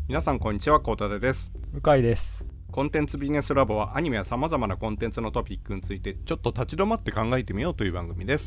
皆さんこんにちは、コウタテです。 向井です。 コンテンツビジネスラボはアニメやさまざまなコンテンツのトピックについてちょっと立ち止まって考えてみようという番組です。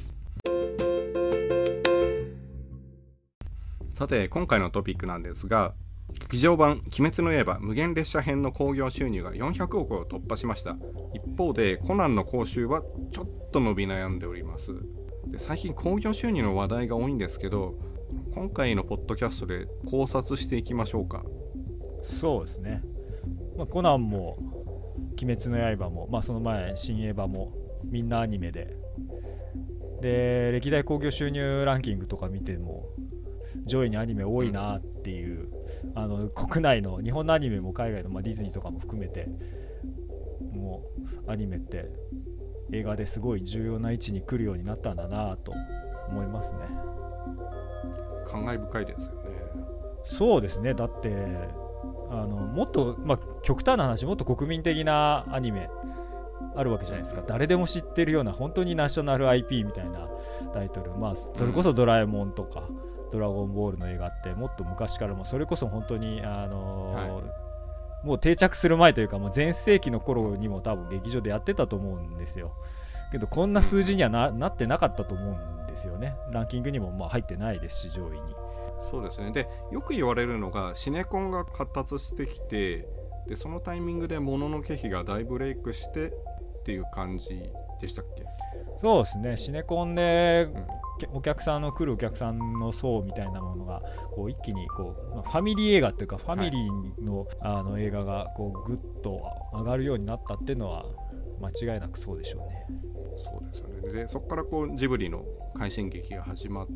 さて今回のトピックなんですが、劇場版鬼滅の刃無限列車編の興行収入が400億を突破しました。一方でコナンの興収はちょっと伸び悩んでおります。で、最近興行収入の話題が多いんですけど、今回のポッドキャストで考察していきましょうか。 そうですね、コナンも鬼滅の刃も、その前新エヴァもみんなアニメで、歴代興行収入ランキングとか見ても上位にアニメ多いなっていう、国内の日本のアニメも海外の、ディズニーとかも含めて、もうアニメって映画ですごい重要な位置に来るようになったんだなと思いますね。 感慨深いですよね。 そうですね、だってもっと、極端な話、もっと国民的なアニメあるわけじゃないですか。誰でも知ってるような本当にナショナル IP みたいなタイトル、それこそドラえもんとか、ドラゴンボールの映画ってもっと昔からもそれこそ本当にもう定着する前というか、もう前世紀の頃にも多分劇場でやってたと思うんですよ。けどこんな数字には なってなかったと思うんですよね。ランキングにも入ってないですし、上位に。 そうですね。で、よく言われるのがシネコンが発達してきて、でそのタイミングでもののけ姫が大ブレイクしてっていう感じでしたっけ？ そうですね、シネコンで、お客さんの来るお客さんの層みたいなものがこう一気にこう、ファミリー映画っていうかファミリーの、映画がこうグッと上がるようになったっていうのは間違いなくそうでしょうね。 そうですよね。でそこからこうジブリの快進撃が始まって、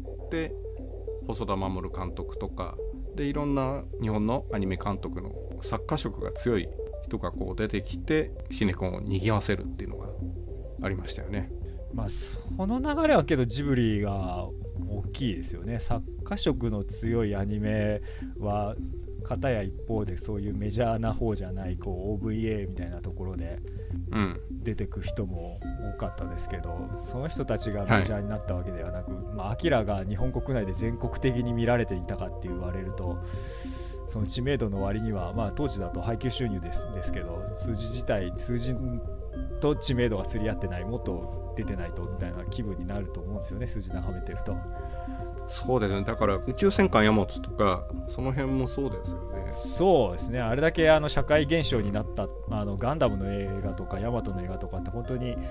細田守監督とかでいろんな日本のアニメ監督の作家色が強い人がこう出てきてシネコンを賑わせるっていうのがありましたよね。 その流れはけどジブリが大きいですよね。作家色の強いアニメは片や一方でそういうメジャーな方じゃないこう OVA みたいなところで出てく人も多かったですけど、その人たちがメジャーになったわけではなく、アキラが日本国内で全国的に見られていたかって言われると、その知名度の割には、当時だと配給収入ですけど、数字と知名度が釣り合ってない、もっと出てないとみたいな気分になると思うんですよね、数字眺めてると。 そうですね。だから宇宙戦艦ヤマトとかその辺もそうですよね。 そうですね、あれだけ社会現象になったガンダムの映画とかヤマトの映画とかって本当に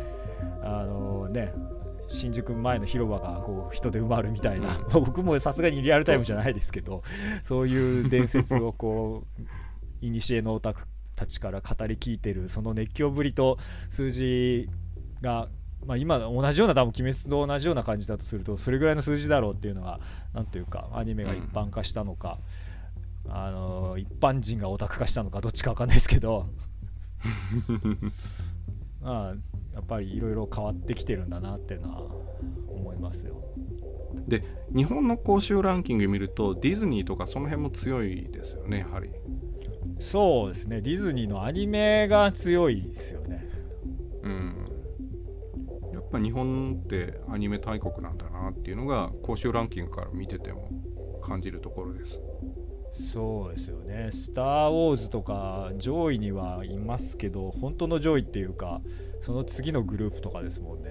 新宿前の広場がこう人で埋まるみたいな、僕もさすがにリアルタイムじゃないですけど、そういう伝説をこう古のオタクたちから語り聞いてるその熱狂ぶりと数字が、今同じような、多分鬼滅と同じような感じだとすると、それぐらいの数字だろうっていうのが、なんというかアニメが一般化したのか、一般人がオタク化したのかどっちか分かんないですけどやっぱりいろいろ変わってきてるんだなっていうのは思いますよ。 で、日本の興収ランキング見るとディズニーとかその辺も強いですよね、やはり。 そうですね、ディズニーのアニメが強いですよね。 やっぱ日本ってアニメ大国なんだなっていうのが興収ランキングから見てても感じるところです。 そうですよね、スター・ウォーズとか上位にはいますけど、本当の上位っていうかその次のグループとかですもんね。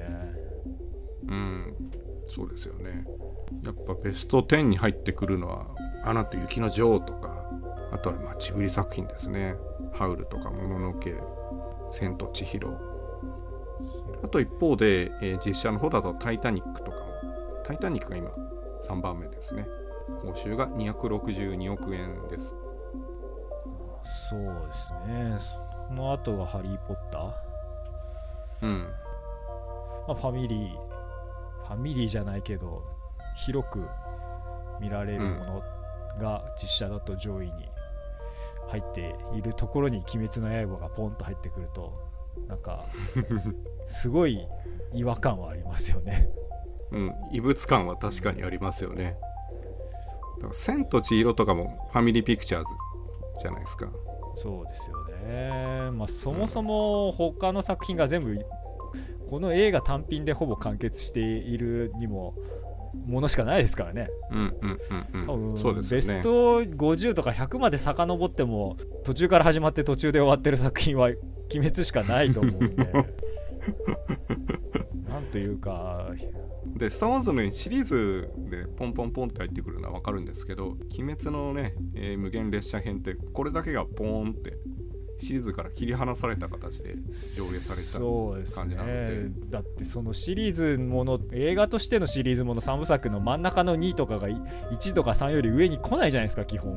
そうですよね。やっぱベスト10に入ってくるのはアナと雪の女王とか、あとはジブリ作品ですね。ハウルとかもののけ、千と千尋。あと一方で、実写の方だとタイタニックとかも、タイタニックが今3番目ですね。興収が262億円です。 そうですね。その後がハリー・ポッター。ファミリーじゃないけど広く見られるものが実写だと上位に入っているところに鬼滅の刃がポンと入ってくると、なんかすごい違和感はありますよね。 異物感は確かにありますよね。だから千と千尋とかもファミリーピクチャーズじゃないですか。 そうですよね。そもそも他の作品が全部この映画単品でほぼ完結しているにもものしかないですからね。多分そうですよね。 ベスト50とか100まで遡っても途中から始まって途中で終わってる作品は鬼滅しかないと思うんでなんというかでスター・ウォーズのシリーズでポンポンポンって入ってくるのは分かるんですけど、鬼滅のね、無限列車編ってこれだけがポーンってシリーズから切り離された形で上映された感じなので、 だってそのシリーズもの、映画としてのシリーズもの3部作の真ん中の2とかが1とか3より上に来ないじゃないですか基本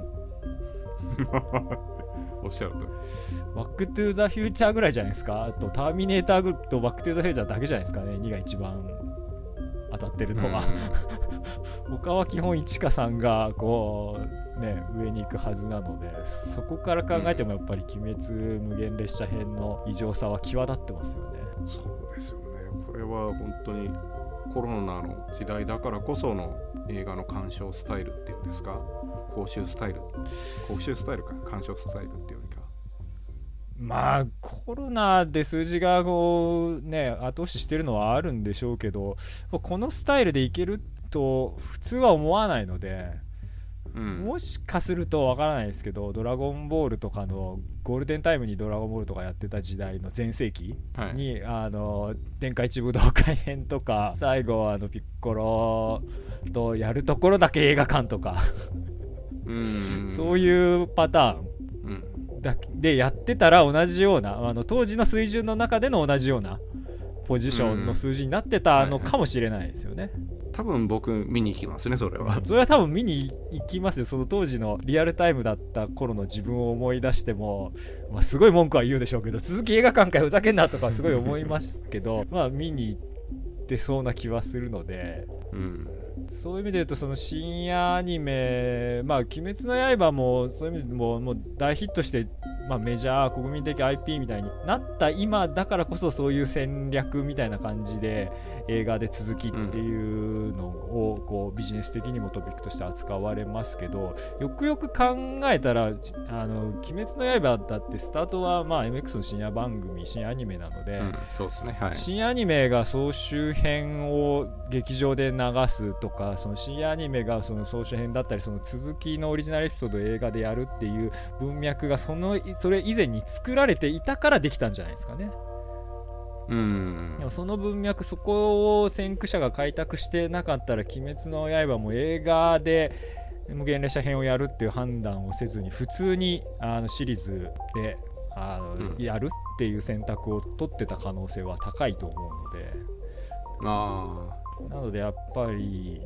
おっしゃるとバックトゥーザフューチャーぐらいじゃないですか。あとターミネーターとバックトゥーザフューチャーだけじゃないですかね、2が一番当たってるのは他は基本1か3がこうね上に行くはずなので、そこから考えてもやっぱり鬼滅無限列車編の異常さは際立ってますよね。 そうですよね。これは本当にコロナの時代だからこその映画の鑑賞スタイルっていうんですか、講習スタイルか鑑賞スタイルっていうよりか、 まあコロナで数字がこうね後押ししてるのはあるんでしょうけど、このスタイルでいけると普通は思わないので、もしかするとわからないですけど、ドラゴンボールとかのゴールデンタイムにドラゴンボールとかやってた時代の全盛期に、天下一武道会編とか最後ピッコロとやるところだけ映画館とかそういうパターンでやってたら同じような当時の水準の中での同じようなポジションの数字になってたのかもしれないですよね。 多分僕見に行きますね、それは多分見に行きますよ。その当時のリアルタイムだった頃の自分を思い出しても、すごい文句は言うでしょうけど、続き映画館かよふざけんなとかすごい思いますけど見に行ってそうな気はするので、そういう意味で言うとその深夜アニメ、鬼滅の刃もそういう意味でもう大ヒットして、メジャー国民的 IP みたいになった今だからこそ、そういう戦略みたいな感じで映画で続きっていうのをこうビジネス的にもトピックとして扱われますけど、よくよく考えたら鬼滅の刃だってスタートはMX の深夜番組、深夜アニメなので、 そうですね、 深夜アニメが総集編を劇場で流すとか、その深夜アニメがその総集編だったり、その続きのオリジナルエピソードを映画でやるっていう文脈がそれ以前に作られていたからできたんじゃないですかね。でもその文脈、そこを先駆者が開拓してなかったら鬼滅の刃も映画で無限列車編をやるっていう判断をせずに普通にシリーズでやるっていう選択を取ってた可能性は高いと思うので、なのでやっぱり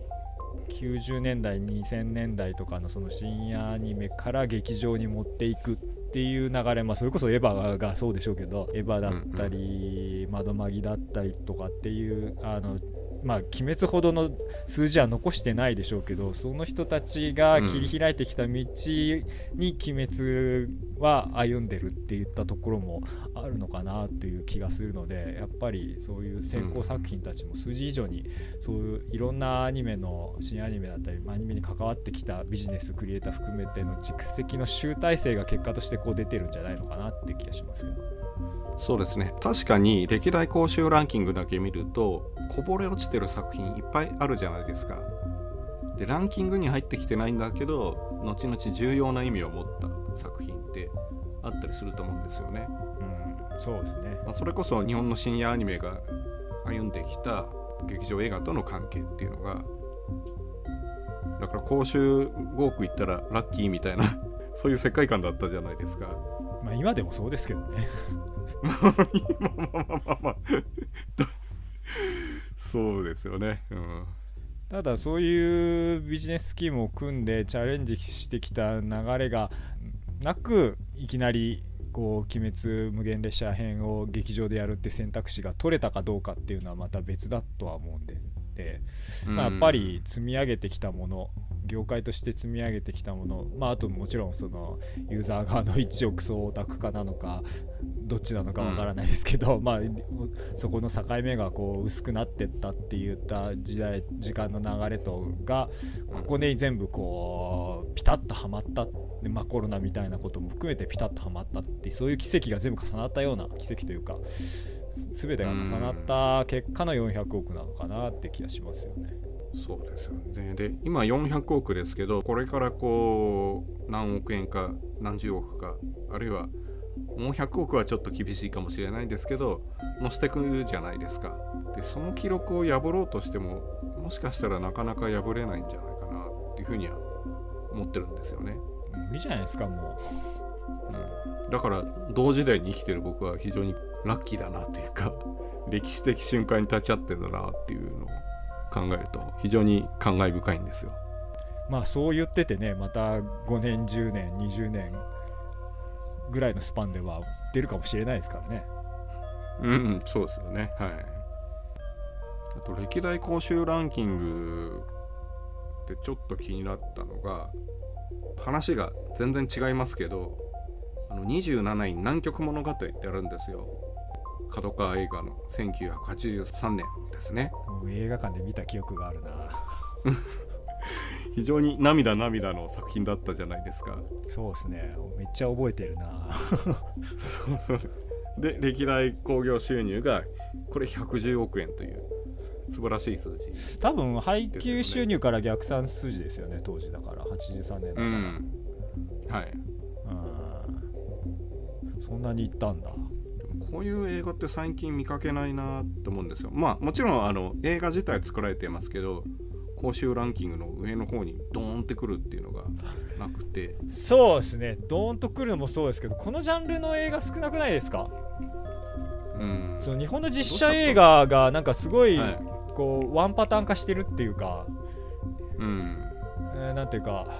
90年代2000年代とかのその深夜アニメから劇場に持っていくっていう流れ、それこそエヴァがそうでしょうけど、エヴァだったり窓マギだったりとかっていう鬼滅ほどの数字は残してないでしょうけど、その人たちが切り開いてきた道に鬼滅は歩んでるっていったところもあるのかなっていう気がするので、やっぱりそういう先行作品たちも数字以上にそういういろんなアニメの新アニメだったりアニメに関わってきたビジネスクリエイター含めての蓄積の集大成が結果としてこう出てるんじゃないのかなって気がしますけど。 そうですね、確かに歴代興収ランキングだけ見るとこぼれ落ちてる作品いっぱいあるじゃないですか。でランキングに入ってきてないんだけど後々重要な意味を持った作品ってあったりすると思うんですよね。 そうですね、 それこそ日本の深夜アニメが歩んできた劇場映画との関係っていうのが、だから興収5億いったらラッキーみたいなそういう世界観だったじゃないですか。 今でもそうですけどねそうですよね、 ただそういうビジネススキームを組んでチャレンジしてきた流れがなく、いきなりこう鬼滅無限列車編を劇場でやるって選択肢が取れたかどうかっていうのはまた別だとは思うんで、やっぱり積み上げてきたもの、業界として積み上げてきたもの、あともちろんそのユーザー側の一億総オタク化なのかどっちなのかわからないですけど、そこの境目がこう薄くなってったっていった時間の流れとがここで全部こうピタッとはまったで、コロナみたいなことも含めてピタッとはまったって、そういう奇跡が全部重なったような、奇跡というか全てが重なった結果の400億なのかなって気がしますよね。 そうですよね。で今400億ですけど、これからこう何億円か何十億か、あるいはもう100億はちょっと厳しいかもしれないですけど乗せてくるじゃないですか。でその記録を破ろうとしてももしかしたらなかなか破れないんじゃないかなっていうふうには思ってるんですよね。 いいじゃないですかもだから同時代に生きてる僕は非常にラッキーだなっていうか歴史的瞬間に立ち会ってるんだなっていうのを考えると非常に感慨深いんですよ。 う。まあそう言っててね、また5年10年20年ぐらいのスパンでは出るかもしれないですからね。 そうですよね。はい。あと歴代公衆ランキングでちょっと気になったのが、話が全然違いますけど、27位南極物語ってあるんですよ。角川映画の1983年ですね。 映画館で見た記憶があるな。 非常に涙の作品だったじゃないですか。 そうですね、めっちゃ覚えてるな。 そうで歴代興行収入がこれ110億円という素晴らしい数字、 多分配給収入から逆算数字ですよね、当時だから83年だから。 はい。 そんなにいったんだ。 こういう映画って最近見かけないなと思うんですよ。まあもちろん映画自体作られてますけど、公衆ランキングの上の方にドーンってくるっていうのがなくて。 そうですね、ドーンとくるのもそうですけど、このジャンルの映画少なくないですか？そう、日本の実写映画がなんかすごい、こうワンパターン化してるっていうか、なんていうか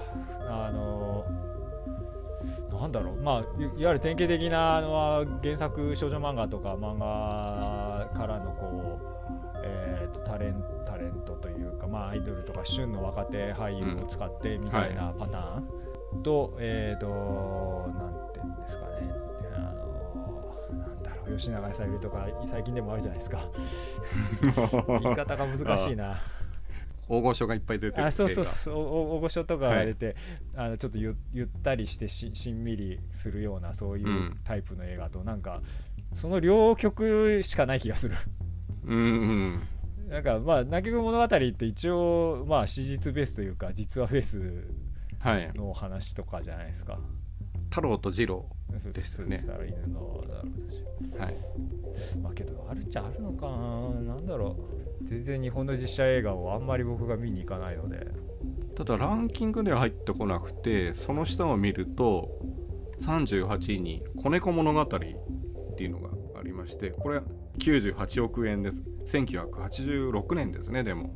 なんだろう、まあいわゆる典型的なのは原作少女漫画とか漫画からのこう、タレントというか、まあアイドルとか旬の若手俳優を使ってみたいなパターンと、なんていうんですかね、なんだろう、吉永小百合とか最近でもあるじゃないですか。言い方が難しいな。 大御所がいっぱい出てる。 そう大御所とかが出て、ちょっとゆったりしてしんみりするようなそういうタイプの映画と、なんかその両極しかない気がする。なんかまあ南極物語って一応まあ史実ベースというか実話ベースの話とかじゃないですか。 太郎と次郎ですよね。 犬のまあけどあるっちゃあるのかな、なんだろう。全然日本の実写映画をあんまり僕が見に行かないので。 ただランキングでは入ってこなくて、その下を見ると38位に子猫物語っていうのがありまして、これは98億円です。1986年ですね。でも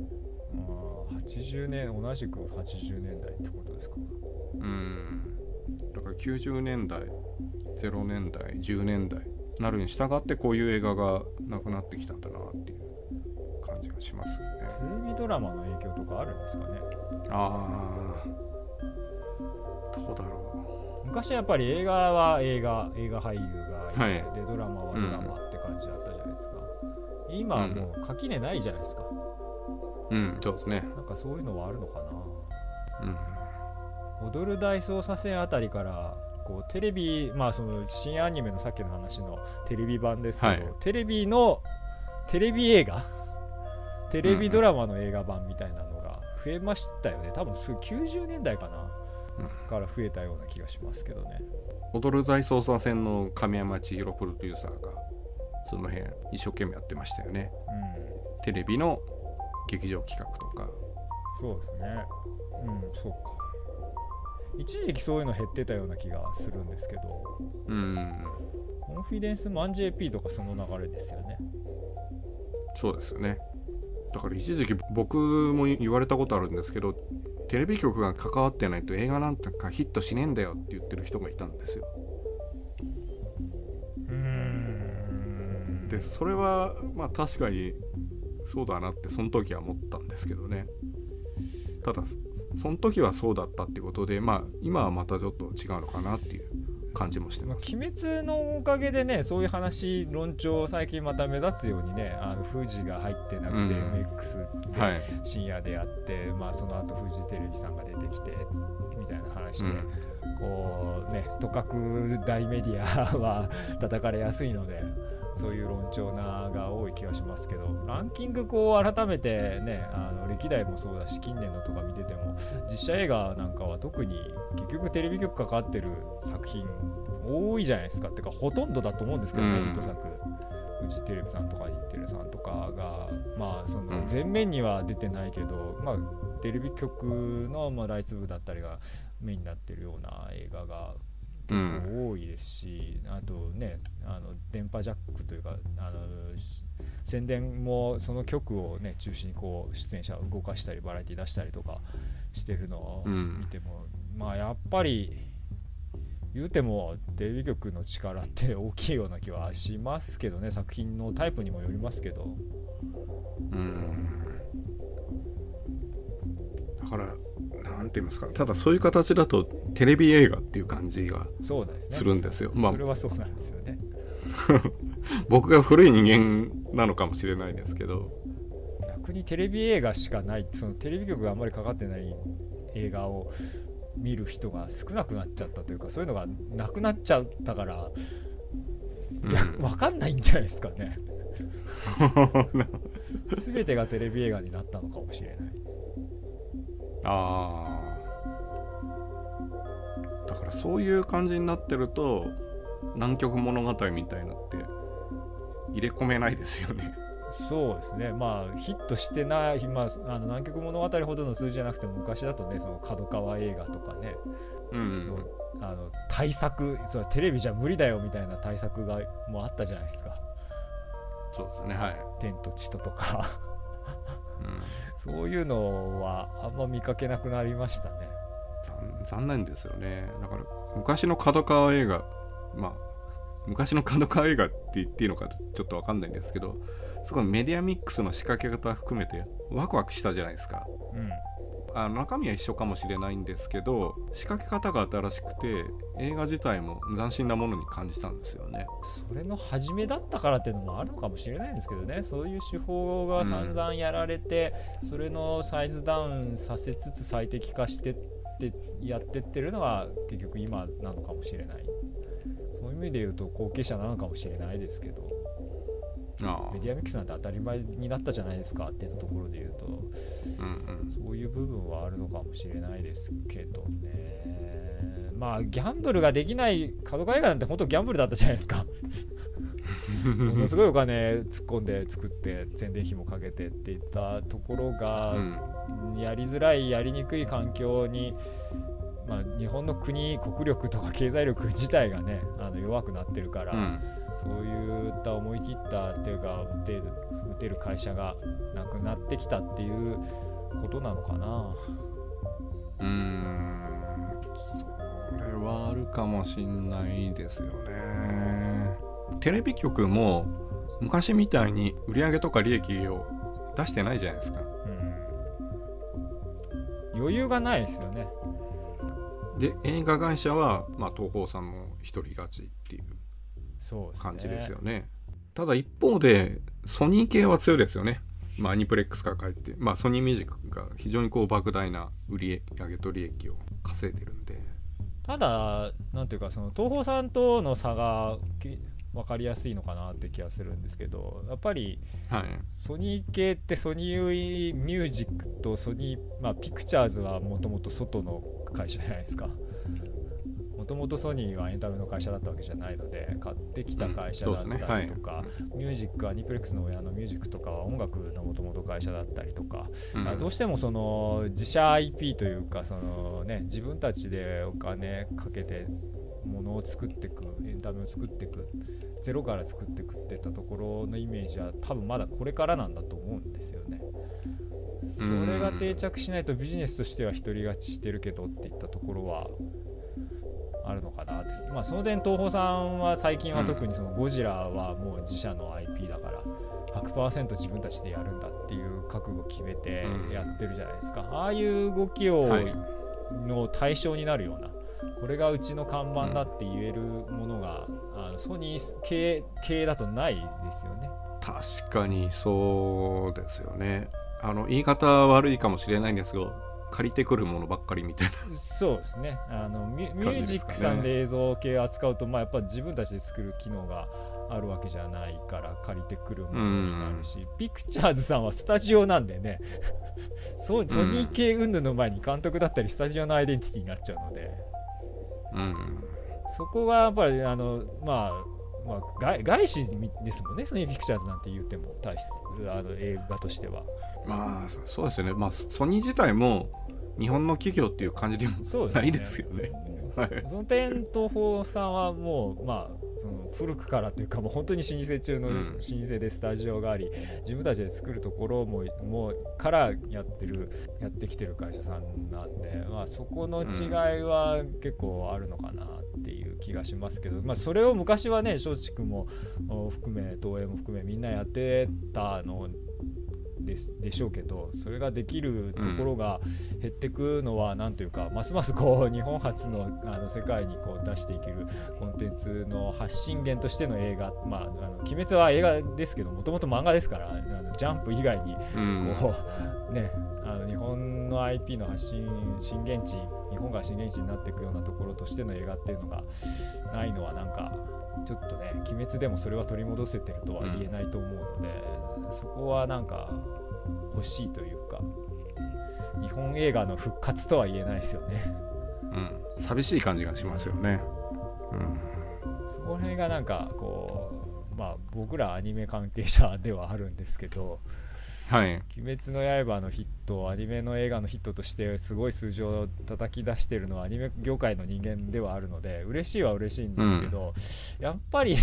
80年、同じく80年代ってことですか。 だから90年代0年代10年代なるに従ってこういう映画がなくなってきたんだなっていう感じがしますよね。 テレビドラマの影響とかあるんですかね。 どうだろう。昔やっぱり映画は映画俳優がいて、でドラマはドラマって感じだったじゃないですか。今はもう垣根ないじゃないですか。 そうですね。 なんかそういうのはあるのかな。踊る大捜査線あたりからこうテレビ、まあその新アニメのさっきの話のテレビ版ですけど、テレビ映画、テレビドラマの映画版みたいなのが増えましたよね。多分90年代かな、から増えたような気がしますけどね。 踊る大捜査線の亀山千尋プロデューサーがその辺一生懸命やってましたよね。テレビの劇場企画とか。 そうですね。そうか。一時期そういうの減ってたような気がするんですけど、コンフィデンスマン JP とかその流れですよね。 そうですよね。だから一時期僕も言われたことあるんですけど、テレビ局が関わってないと映画なんてかヒットしねえんだよって言ってる人がいたんですよ。でそれはまあ確かにそうだなってその時は思ったんですけどね。ただその時はそうだったっていうことで、まあ今はまたちょっと違うのかなっていう感じもしてます。 鬼滅のおかげでね、そういう話論調最近また目立つようにね、富士が入ってなくて MX で深夜でやって、まあその後フジテレビさんが出てきてみたいな話で、こうね、とかく大メディアは叩かれやすいので、 そういう論調なが多い気がしますけど、ランキングこう改めてね、歴代もそうだし近年のとか見てても、実写映画なんかは特に結局テレビ局かかってる作品多いじゃないですか。ってかほとんどだと思うんですけどね、ヒット作。フジテレビさんとか日テレさんとかが、まあその前面には出てないけど、まあテレビ局のまあライツ部だったりがメインになってるような映画が結構多いですし、あとね、電波ジャックというか宣伝もその局をね中心にこう出演者を動かしたりバラエティ出したりとかしてるのを見ても、まあやっぱり言うてもテレビ局の力って大きいような気はしますけどね。作品のタイプにもよりますけど。 だからなんて言いますか、ただそういう形だとテレビ映画っていう感じがするんですよ。 まあそれはそうなんですよね。 僕が古い人間なのかもしれないですけど、 逆にテレビ映画しかない、そのテレビ局があんまりかかってない映画を見る人が少なくなっちゃったというか、そういうのがなくなっちゃったから、分かんないんじゃないですかね。全てがテレビ映画になったのかもしれない。 だからそういう感じになってると南極物語みたいのって入れ込めないですよね。 そうですね。まあヒットしてない、まあ、南極物語ほどの数字じゃなくても昔だとね、その角川映画とかね、大作、それテレビじゃ無理だよみたいな大作がもうあったじゃないですか。 そうですね、はい。 天と地ととか、そういうのはあんま見かけなくなりましたね。 残念ですよね。だから昔の角川映画、まあ昔の角川映画って言っていいのかちょっと分かんないんですけど、すごいメディアミックスの仕掛け方含めてワクワクしたじゃないですか。中身は一緒かもしれないんですけど、仕掛け方が新しくて映画自体も斬新なものに感じたんですよね。 それの初めだったからっていうのもあるのかもしれないんですけどね。そういう手法が散々やられて、それのサイズダウンさせつつ最適化してってやってってるのが結局今なのかもしれない。そういう意味で言うと後継者なのかもしれないですけど、メディアミックスなんて当たり前になったじゃないですかっていうところで言うと、そういう部分はあるのかもしれないですけどね。まあギャンブルができない角川映画なんて本当ギャンブルだったじゃないですか。ものすごいお金突っ込んで作って宣伝費もかけてっていったところが、やりづらいやりにくい環境に、まあ、日本の国力とか経済力自体がね弱くなってるから、そういった思い切った手が打てる会社がなくなってきたっていうことなのかな。 それはあるかもしんないですよね。テレビ局も昔みたいに売り上げとか利益を出してないじゃないですか。 余裕がないですよね。 で映画会社は、まあ、東宝さんの一人勝ちっていう感じですよね。ただ一方でソニー系は強いですよね。まあ、アニプレックスから帰って、まあ、ソニーミュージックが非常にこう莫大な売り上げと利益を稼いでるんで。 ただなんていうか、その東宝さんとの差が分かりやすいのかなって気がするんですけど、やっぱりソニー系ってソニーミュージックとソニー、ピクチャーズはもともと外の会社じゃないですか。もともとソニーはエンタメの会社だったわけじゃないので、買ってきた会社だったりとか、ミュージック、アニプレックスの親のミュージックとかは音楽のもともと会社だったりとか、どうしてもその自社 IP というか、そのね、自分たちでお金かけてものを作っていく、エンタメを作っていく、ゼロから作っていくっていったところのイメージは多分まだこれからなんだと思うんですよね。それが定着しないとビジネスとしては独り勝ちしてるけどっていったところはあるのかなって。まあその点東宝さんは最近は特にそのゴジラはもう自社の IP だから 100% 自分たちでやるんだっていう覚悟を決めてやってるじゃないですか。ああいう動きをの対象になるような、これがうちの看板だって言えるものが、ソニー系だとないですよね。 確かにそうですよね。言い方悪いかもしれないんですけど、借りてくるものばっかりみたいな。 そうですね。ミュージックさんで映像系を扱うと、やっぱり自分たちで作る機能があるわけじゃないから借りてくるものになるし、ピクチャーズさんはスタジオなんでねソニー系云々の前に監督だったりスタジオのアイデンティティになっちゃうので、そこがやっぱり外資ですもんね、ソニーピクチャーズなんて言っても映画としては。 まあそうですよね。まあソニー自体も日本の企業っていう感じでもないですよね。 その点東宝さんはもうその古くからというかもう本当に老舗中の老舗でスタジオがあり、自分たちで作るところもからやってきてる会社さんなんで、そこの違いは結構あるのかなっていう気がしますけど、それを昔はね松竹も含め東映も含めみんなやってたのでしょうけど、それができるところが減ってくのはなんというか、ますますこう日本初の世界にこう出していけるコンテンツの発信源としての映画、鬼滅は映画ですけどもともと漫画ですから、ジャンプ以外にこう、ね、日本の IP の発信震源地、日本が震源地になっていくようなところとしての映画っていうのがないのはなんかちょっとね、鬼滅でもそれは取り戻せてるとは言えないと思うので、そこはなんか欲しいというか、日本映画の復活とは言えないですよね。 寂しい感じがしますよね。 そこら辺がなんかこう、僕らアニメ関係者ではあるんですけど、鬼滅の刃のヒット、アニメの映画のヒットとしてすごい数字を叩き出しているのはアニメ業界の人間ではあるので、嬉しいは嬉しいんですけど、やっぱり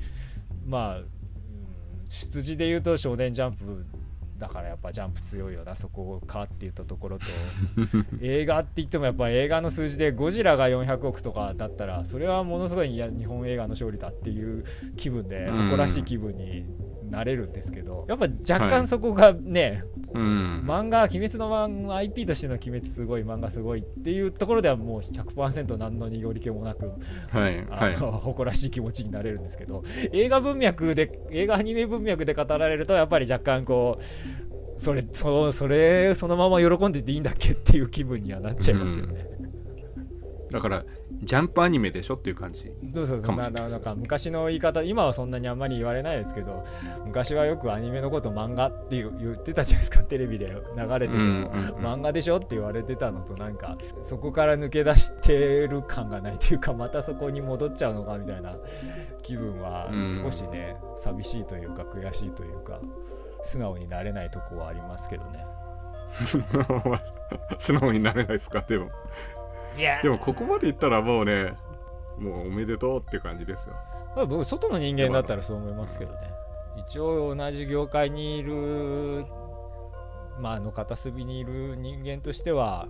出自で言うと少年ジャンプだからやっぱジャンプ強いよな、そこかって言ったところと映画って言ってもやっぱ映画の数字でゴジラが400億とかだったらそれはものすごい日本映画の勝利だっていう気分で誇らしい気分になれるんですけど、やっぱ若干そこがね、漫画鬼滅の漫画 IP としての鬼滅すごい、漫画すごいっていうところではもう 100% 何の濁り気もなく、誇らしい気持ちになれるんですけど、映画アニメ文脈で語られるとやっぱり若干こうそのまま喜んでていいんだっけっていう気分にはなっちゃいますよね。 だからジャンプアニメでしょっていう感じかもしれないです。 なんか昔の言い方、今はそんなにあんまり言われないですけど、昔はよくアニメのこと漫画って言ってたじゃないですか、テレビで流れてるの、漫画でしょって言われてたのと、なんかそこから抜け出してる感がないというか、またそこに戻っちゃうのかみたいな気分は少しね、寂しいというか悔しいというか素直になれないとこはありますけどね。 素直になれないですか。でもここまでいったらもうね、もうおめでとうって感じですよ。 僕外の人間だったらそう思いますけどね。一応同じ業界にいるの片隅にいる人間としては、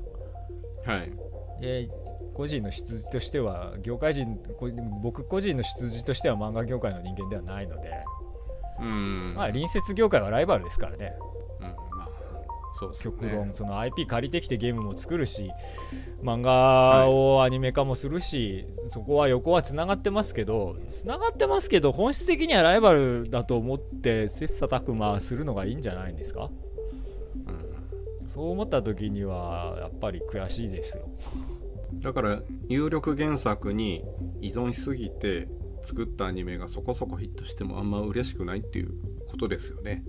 個人の出自としては僕個人の出自としては漫画業界の人間ではないので、隣接業界はライバルですからね。 そうですね、 極論その IP 借りてきてゲームも作るし、漫画をアニメ化もするし、そこは横はつながってますけど本質的にはライバルだと思って切磋琢磨するのがいいんじゃないんですか。そう思った時にはやっぱり悔しいですよ。 だから有力原作に依存しすぎて作ったアニメがそこそこヒットしてもあんま嬉しくないっていうことですよね。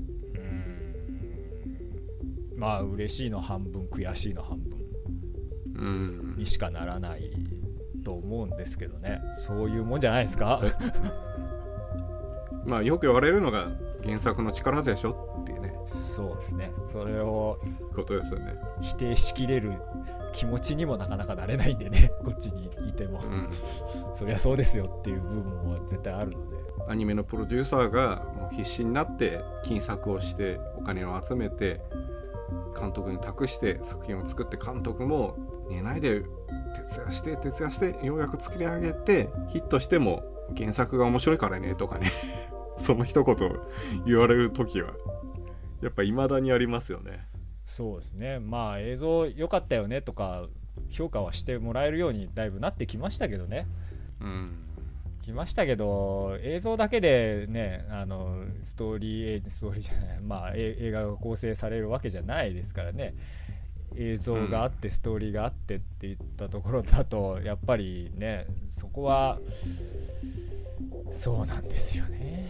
嬉しいの半分悔しいの半分にしかならないと思うんですけどね。そういうもんじゃないですか。 よく言われるのが原作の力でしょっていうね。 そうですね。それをことですよね。 否定しきれる気持ちにもなかなかなれないんでね、こっちにいても、そりゃそうですよっていう部分は絶対あるので、 アニメのプロデューサーがもう必死になって金策をしてお金を集めて監督に託して作品を作って、監督も寝ないで徹夜してようやく作り上げてヒットしても原作が面白いからねとかねその一言言われる時はやっぱ未だにありますよね。 そうですね。映像良かったよねとか評価はしてもらえるようにだいぶなってきましたけどね。きましたけど、映像だけでね、ストーリーじゃない、映画が構成されるわけじゃないですからね。映像があってストーリーがあってっていったところだとやっぱりね、そこはそうなんですよね。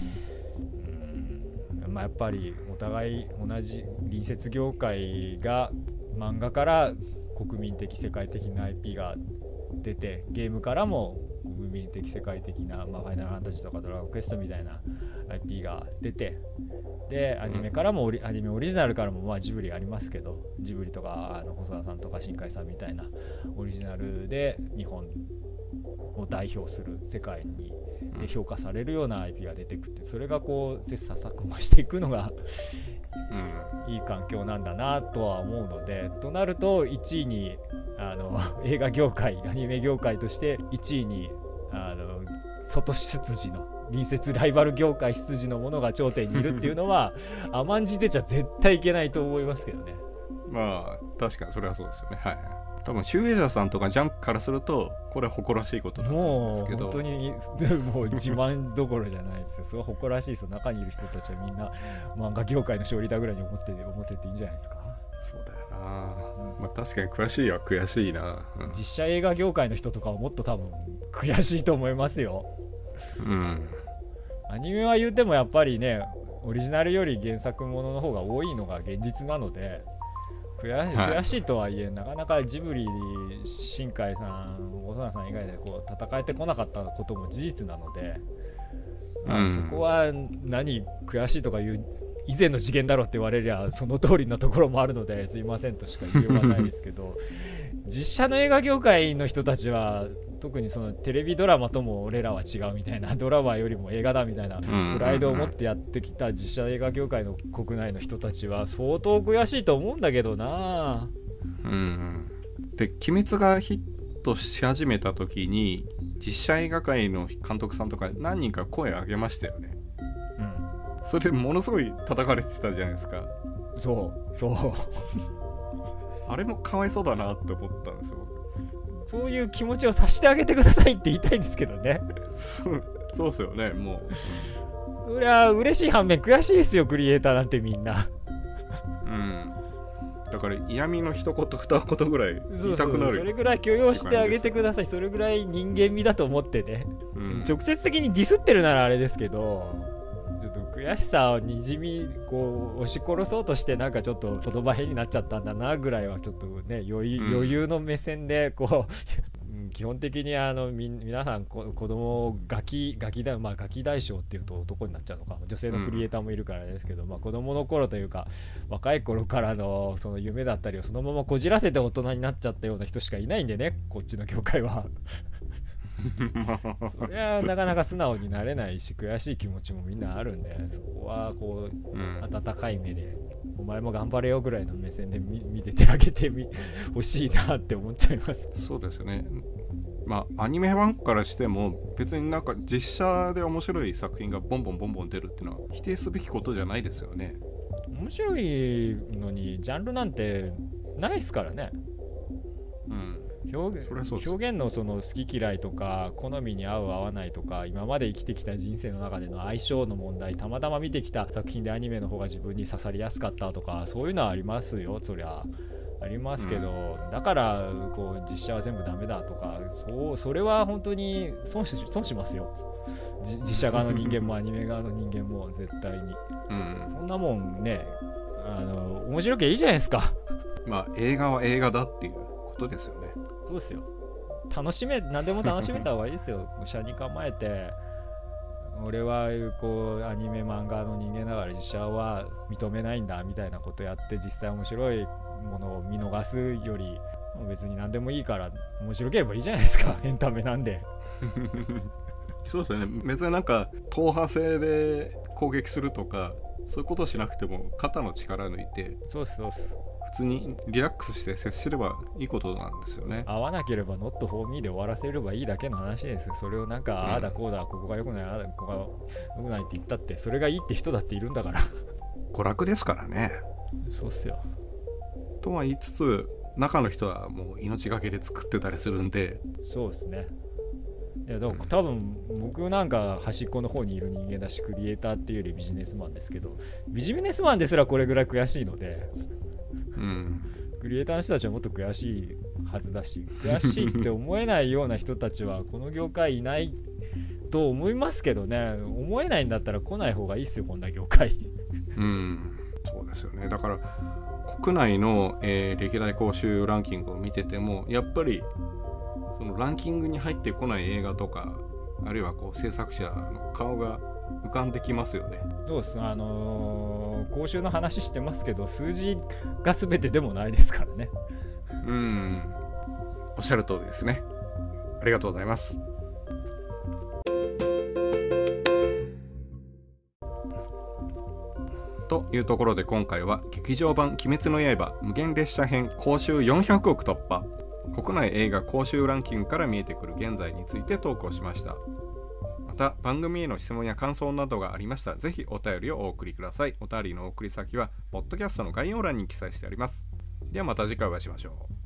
まあ、やっぱりお互い同じ隣接業界が漫画から国民的世界的な IP が出て、ゲームからも国民的世界的な、まあ、ファイナルファンタジーとかドラゴンクエストみたいな IP が出て、でアニメからもアニメオリジナルからもまあジブリありますけど、ジブリとか細田さんとか新海さんみたいなオリジナルで日本を代表する世界にで評価されるような IP が出てくって、それがこう切磋琢磨していくのがいい環境なんだなとは思うので、となると1位に映画業界アニメ業界として1位に外出自の隣接ライバル業界出自のものが頂点にいるっていうのは甘んじてちゃ絶対いけないと思いますけどね。 まあ確かにそれはそうですよね。はい。多分集英社さんとかジャンプからするとこれは誇らしいことだと思うんですけど、 もう本当にもう自慢どころじゃないですよ。それは誇らしいですよ。中にいる人たちはみんな漫画業界の勝利だぐらいに思ってていいんじゃないですか。 そうだよな、まあ確かに悔しいは悔しいな、 実写映画業界の人とかはもっと多分悔しいと思いますよ。アニメは言ってもやっぱりね、オリジナルより原作ものの方が多いのが現実なので、悔しいとはいえ、なかなかジブリ、新海さん、細田さん以外でこう戦えてこなかったことも事実なので、そこは何悔しいとかいう以前の次元だろって言われりゃその通りのところもあるので、すいませんとしか言いようがないですけど実写の映画業界の人たちは特にそのテレビドラマとも俺らは違うみたいな、ドラマよりも映画だみたいなプライドを持ってやってきた実写映画業界の国内の人たちは相当悔しいと思うんだけどな。 で鬼滅がヒットし始めた時に実写映画界の監督さんとか何人か声上げましたよね。それでものすごい叩かれてたじゃないですか。 そうあれもかわいそうだなって思ったんですよ。 そういう気持ちをさせてあげてくださいって言いたいんですけどね。 そうですよね。もうそりゃ嬉しい反面悔しいですよ、クリエイターなんてみんな。 だから嫌味の一言二言ぐらい言いたくなる。 それぐらい許容してあげてください。それぐらい人間味だと思ってね、直接的にディスってるならあれですけど、ちょっと悔しさをにじみこう押し殺そうとしてなんかちょっと言葉変になっちゃったんだなぐらいはちょっとね余裕の目線でこう基本的に皆さん子供をガキ大将っていうと男になっちゃうのか、女性のクリエイターもいるからですけど、子供の頃というか若い頃からのその夢だったりをそのままこじらせて大人になっちゃったような人しかいないんでね、こっちの業界は。それはなかなか素直になれないし、悔しい気持ちもみんなあるんで、そこはこう、温かい目でお前も頑張れよぐらいの目線で見ててあげてほしいなって思っちゃいます。 そうですね。アニメ版からしても別になんか実写で面白い作品がボンボン出るっていうのは否定すべきことじゃないですよね。 面白いのにジャンルなんてないですからね。表現のその好き嫌いとか好みに合う合わないとか、今まで生きてきた人生の中での相性の問題、たまたま見てきた作品でアニメの方が自分に刺さりやすかったとか、そういうのはありますよ。そりゃありますけど、だからこう実写は全部ダメだとか、それは本当に損しますよ。実写側の人間もアニメ側の人間も絶対に、そんなもんね、面白きゃいいじゃないですか。 映画は映画だっていうことですよね。 そうですよ。何でも楽しめた方がいいですよ。車に構えて、俺はこうアニメ漫画の人間だから実写は認めないんだみたいなことやって実際面白いものを見逃すより、別に何でもいいから面白ければいいじゃないですか。エンタメなんで。 そうですよね。別になんか党派性で攻撃するとかそういうことをしなくても肩の力抜いて、 そうです普通にリラックスして接すればいいことなんですよね。 合わなければ not for me で終わらせればいいだけの話ですよ。それをなんか、ああだこうだ、ここが良くない、ああだここが良くないって言ったって、それがいいって人だっているんだから。 娯楽ですからね。 そうっすよ。 とは言いつつ、中の人はもう命がけで作ってたりするんで。 そうですね。いやでも多分僕なんか端っこの方にいる人間だし、クリエイターっていうよりビジネスマンですけど、ビジネスマンですらこれぐらい悔しいので、クリエイターの人たちはもっと悔しいはずだし、悔しいって思えないような人たちはこの業界いないと思いますけどね。思えないんだったら来ない方がいいですよ、こんな業界。 そうですよね。だから国内の、歴代興収ランキングを見ててもやっぱりそのランキングに入ってこない映画とか、あるいはこう制作者の顔が浮かんできますよね。 どうです講習の話してますけど、数字が全てでもないですからね。 おっしゃる通りですね。ありがとうございます。というところで今回は劇場版鬼滅の刃無限列車編興収400億突破、国内映画興収ランキングから見えてくる現在についてトークをしました。また番組への質問や感想などがありましたらぜひお便りをお送りください。お便りの送り先はポッドキャストの概要欄に記載してあります。ではまた次回お会いしましょう。